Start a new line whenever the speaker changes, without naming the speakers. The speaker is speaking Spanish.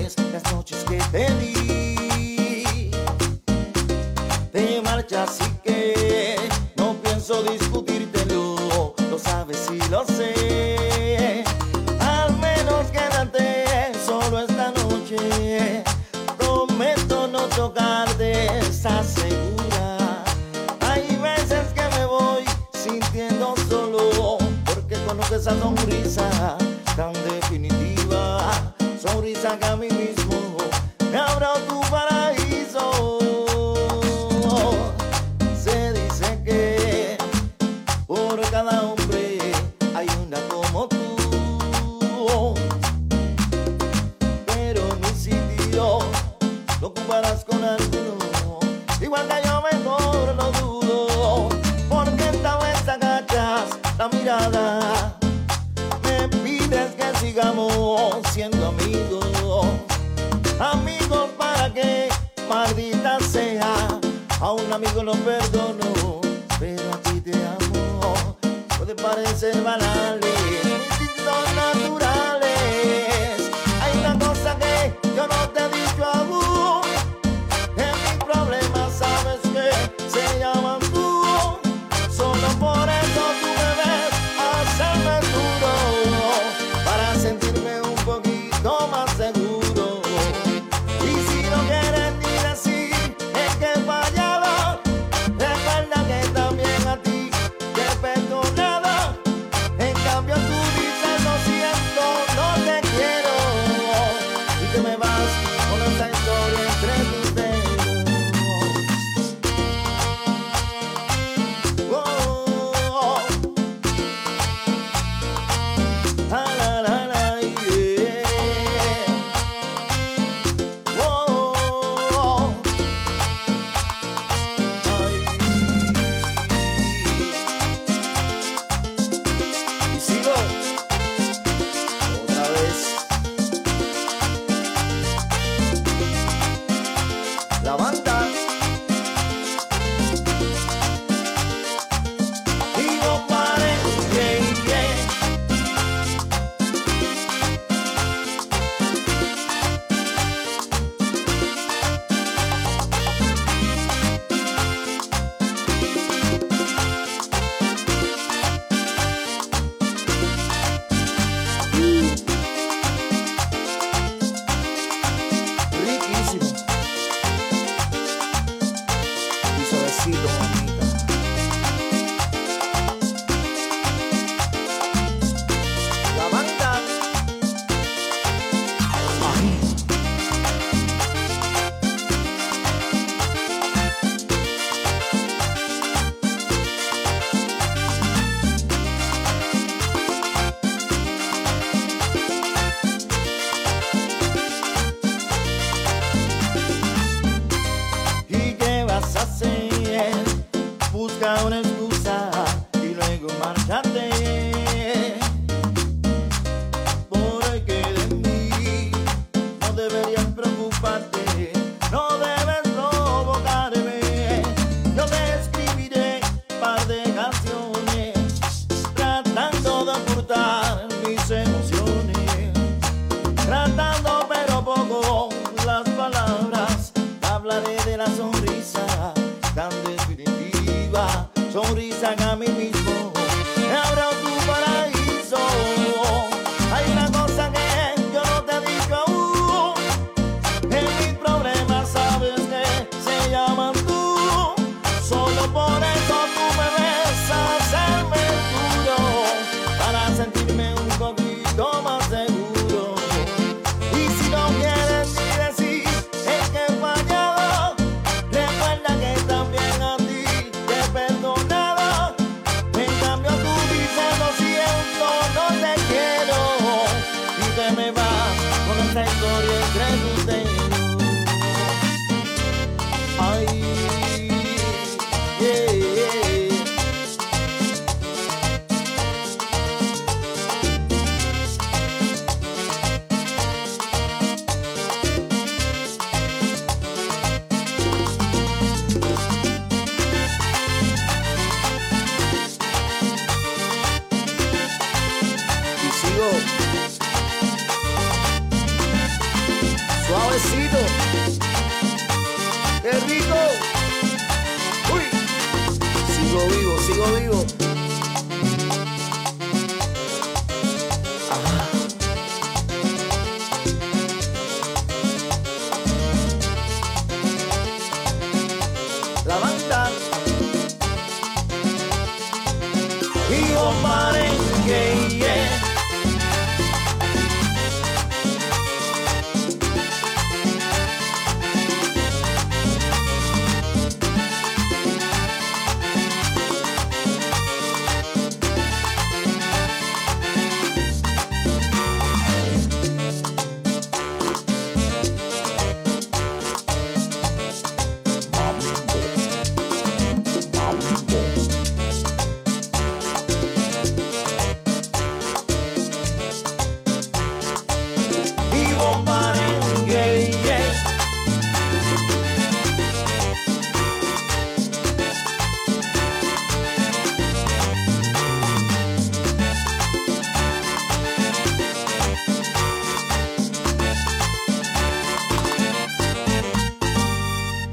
sabes las noches que te di. Te marchas y que no pienso discutírtelo, lo sabes y lo sé. Al menos quédate solo esta noche. Prometo no tocarte, ¿estás segura? Hay veces que me voy sintiendo solo, porque conozco esa sonrisa tan definitiva, sonrisa que a mí mismo me abrió tu paraíso. Se dice que por cada hombre hay una como tú, pero mi sitio lo ocuparás con alguno, igual que yo mejor lo dudo, porque esta vez agachas la mirada, me pides que sigamos siendo amigos. Amigos para que, maldita sea, a un amigo lo perdono, pero a ti te amo. Puede parecer banal, instintos naturales. Hay una cosa que yo no te he dicho aún, que mis problemas sabes que se llaman tú. Solo por eso tú me ves hacerme duro, para sentirme un poquito más seguro. Y si no quieres ni decir es que he fallado, recuerda que también a ti te he perdonado. En cambio tú dices lo siento, no te quiero, y te me vas con esta historia entre tus dedos. Oh, la la la la, yeah. Oh, ay. Y sigo otra vez. La banda. Y no pare, yeah, yeah. Riquísimo. Y suavecito, mamita. La banda. Ay. ¿Y qué vas a hacer? Busca una excusa y luego márchate. Porque de mí no deberías preocuparte, no debes provocarme. Yo te escribiré un par de canciones tratando de ocultar mis emociones, tratando pero poco las palabras. Hablaré de la sonrisa tan definitiva, sonrisa que a mí mismo me abrió tu paraíso. Hay una cosa que yo no te he dicho aún, que mis problemas sabes que se llaman tú. Solo por eso tú me ves hacerme duro, para sentirme un poquito más seguro. Y si no quieres ni decir es que he fallado, recuerda que también a ti te he perdonado. En cambio tú dices lo siento, no te quiero, y te me vas con esta historia entre tus dedos. Ay, yeah, yeah. suavecito. ¡Qué rico! ¡Uy! Sigo vivo, sigo vivo. Ajá. La banda y Omar en